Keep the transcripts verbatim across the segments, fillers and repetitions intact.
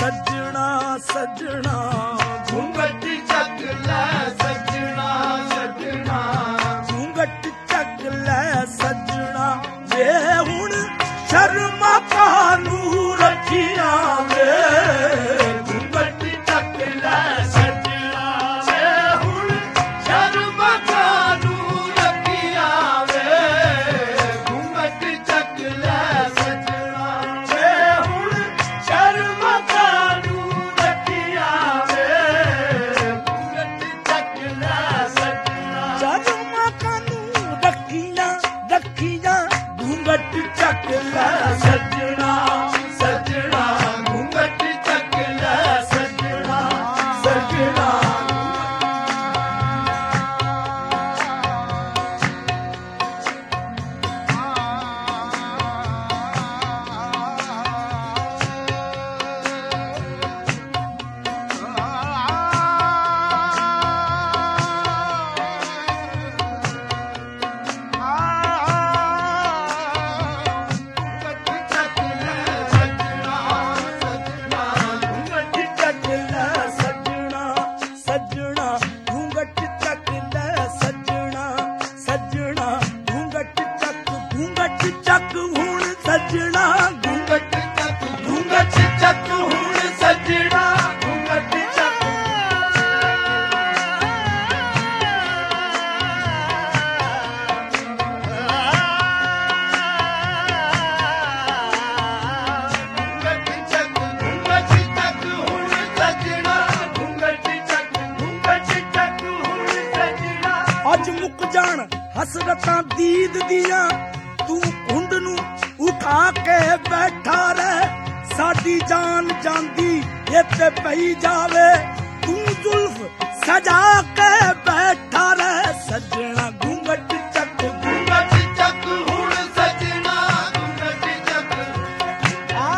सजना सजना घूंघट चक ले सजना सजना घूंघट चक ले सजना वे हुण शर्मा कानू रखिया वे घूंघट चक ले सजना वे हुण शर्मा कानू रखिया वे घूंघट चक ले सजना वे हुण शर्मा कानू रखिया वे घूंघट चक ले सजना शर्मा कानू रखिया रखिया घूंघट चक ले सजना सजना घूंघट चक ले सजना सजना अज मुक जान हसरतां दीद दियां तू घुंड नू उठा के बैठा रह साडी जान जांदी इत्ते पई जावे तू जुल्फ सजा के बैठा रह सजना घूंघट चक घूंघट चक हुण सजना घूंघट चक आ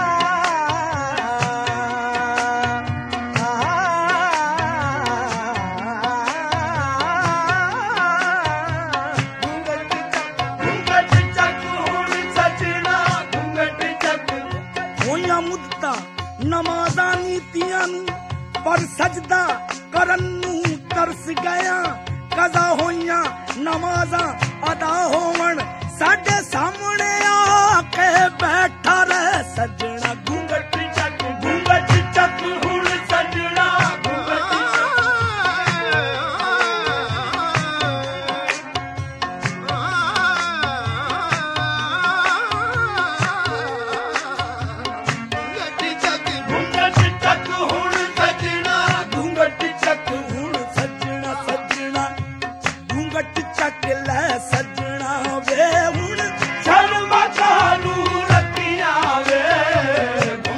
मुद्दा नमाज़ा नीतियां पर सजदा करन नू तरस गया कज़ा होइयां नमाज़ा अदा होवन साडे सामने आके बैठा रह सजना घूंघट चक घूंघट चक हुण सजना चक ले सजना वे हुण शर्मा कानू रखिया वे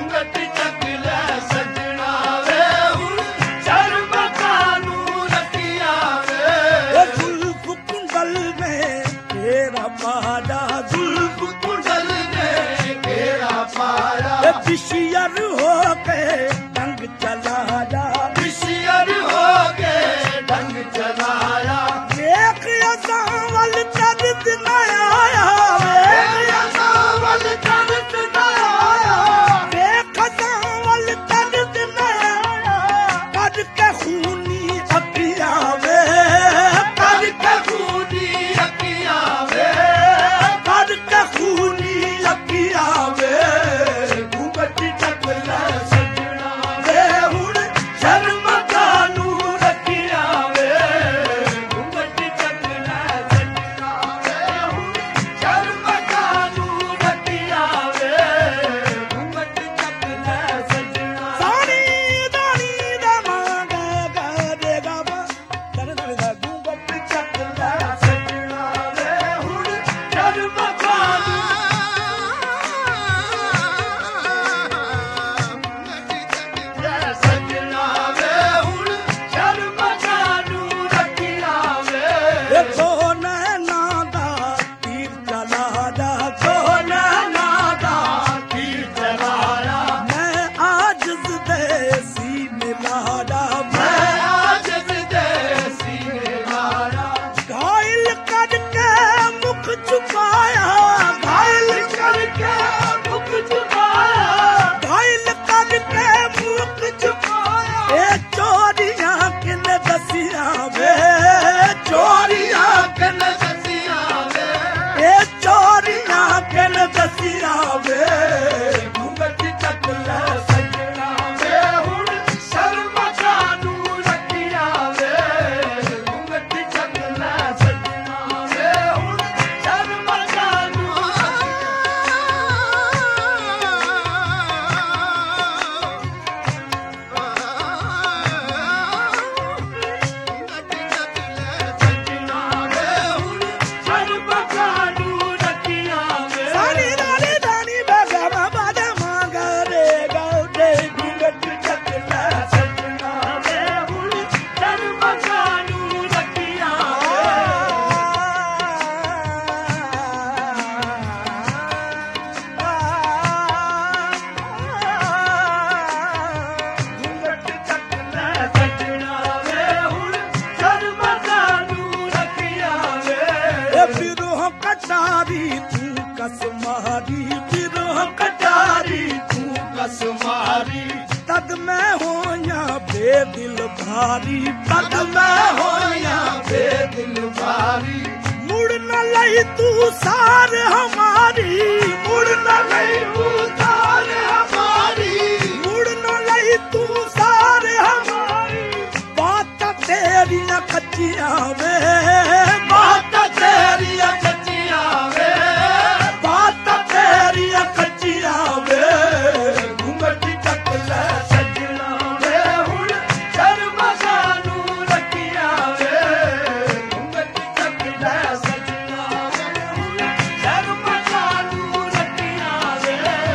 ਭਾਰੀ ਤਦ ਮੈਂ ਹੋਇਆ ਬੇਦਿਲ ਭਾਰੀ ਤਦ ਮੈਂ ਹੋਇਆ ਬੇਦਿਲ ਭਾਰੀ ਮੁੜ ਨਾ ਲਈ ਤੂੰ ਸਾਰ ਹਮਾਰੀ ਮੁੜ ਨਾ ਲਈ ਤੂੰ ਸਾਰ ਹਮਾਰੀ ਮੁੜ ਨਾ ਲਈ ਤੂੰ ਸਾਰ ਹਮਾਰੀ ਬਾਤਾਂ ਤੇਰੀਆਂ ਕੱਚੀਆਂ ਵੇ ਬਾਤਾਂ ਤੇਰੀਆਂ ਕੱਚੀਆਂ ਵੇ ਬਾਤਾਂ ਤੇਰੀਆਂ ਕੱਚੀਆਂ ਵੇ ਘੁੰਗਟ ਚੱਕ ਲੈ ਸੱਜਣਾ ਵੇ ਹੁਣ ਸ਼ਰਮਾਂ ਸਾਨੂੰ ਰੱਖੀਆਂ ਵੇ ਘੁੰਗਟ ਚੱਕ ਲੈ ਸੱਜਣਾ ਵੇ ਹੁਣ ਸ਼ਰਮਾਂ ਸਾਨੂੰ ਰੱਖੀਆਂ ਵੇ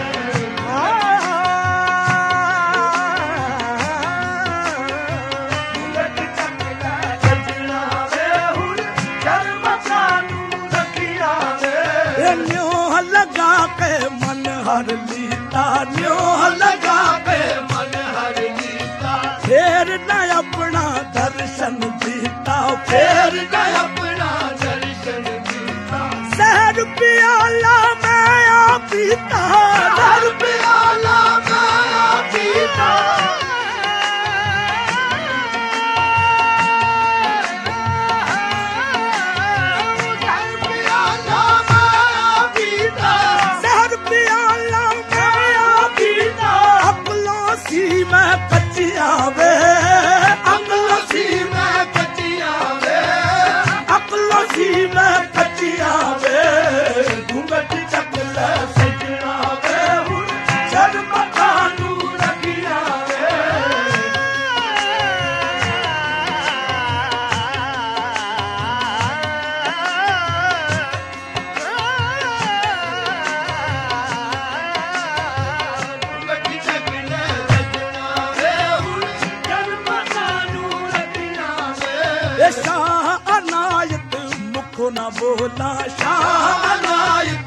ਘੁੰਗਟ ਚੱਕ ਲੈ ਸੱਜਣਾ ਵੇ ਹੁਣ ਸ਼ਰਮਾਂ ਸਾਨੂੰ ਰੱਖੀਆਂ ਵੇ ਨਿਉ ਲਗਾ ਕੇ ਮਨ ਹਰ ਲੀਤਾ ਨਿਉ ਲਗਾ ਕੇ ਮਨ ਹਰ ਲੀਤਾ ਫੇਰ ਨਾ ਆਪਣਾ ਦਰਸ਼ਨ ਦਿੱਤਾ ਫੇਰ ਨਾ ਆਪਣਾ ਦਰਸ਼ਨ ਦਿੱਤਾ ਜ਼ਹਿਰ ਪਿਆਲਾ ਮੈਂ ਆ ਪੀਤਾ ਜ਼ਹਿਰ ਪਿਆਲਾ ਮੈਂ ਆ ਪੀਤਾ ਜ਼ਹਿਰ ਪਿਆਲਾ ਮੈਂ ਆ ਪੀਤਾ ਅਕਲਾਂ ਸੀ ਮੈਂ ਕੱਚੀਆਂ ਵੇ ਅਕਲਾਂ ਸੀ ਮੈਂ ਕੱਚੀਆਂ ਵੇ ਅਕਲਾਂ ਸੀ ਮੈਂ ਕੱਚੀਆਂ ਵੇ ਘੁੰਗਟ ਚੱਕ ਲੈ ਸੱਜਣਾ ਵੇ ਹੁਣ ਸ਼ਰਮਾਂ ਸਾਨੂੰ ਰੱਖੀਆਂ ਵੇ ਘੁੰਗਟ ਚੱਕ ਲੈ ਸੱਜਣਾ ਵੇ ਹੁਣ ਸ਼ਰਮਾਂ ਸਾਨੂੰ ਰੱਖੀਆਂ ਵੇ ਇਹ ਸ਼ਾਹ ਅਨਾਇਤ ਮੁੱਖ ਨਾ ਬੋਲਾ ਸ਼ਾਹ ਅਨਾਇਤ